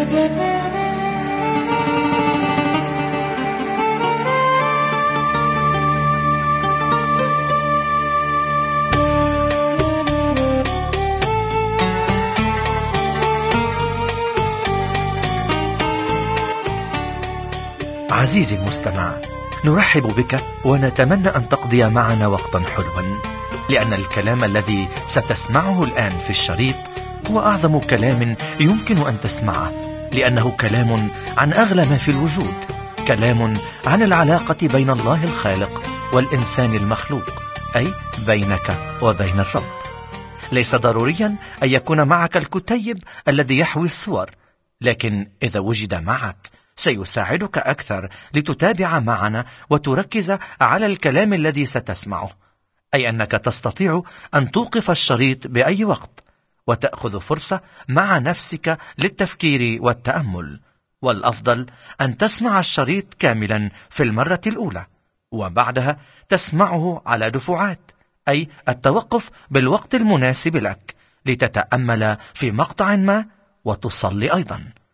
عزيزي المستمع، نرحب بك ونتمنى أن تقضي معنا وقتا حلوا، لأن الكلام الذي ستسمعه الآن في الشريط هو أعظم كلام يمكن أن تسمعه، لأنه كلام عن أغلى ما في الوجود، كلام عن العلاقة بين الله الخالق والإنسان المخلوق، أي بينك وبين الرب. ليس ضروريا أن يكون معك الكتيب الذي يحوي الصور، لكن إذا وجد معك سيساعدك أكثر لتتابع معنا وتركز على الكلام الذي ستسمعه، أي أنك تستطيع أن توقف الشريط بأي وقت وتأخذ فرصة مع نفسك للتفكير والتأمل. والأفضل أن تسمع الشريط كاملا في المرة الأولى، وبعدها تسمعه على دفعات، أي التوقف بالوقت المناسب لك لتتأمل في مقطع ما وتصلي أيضا.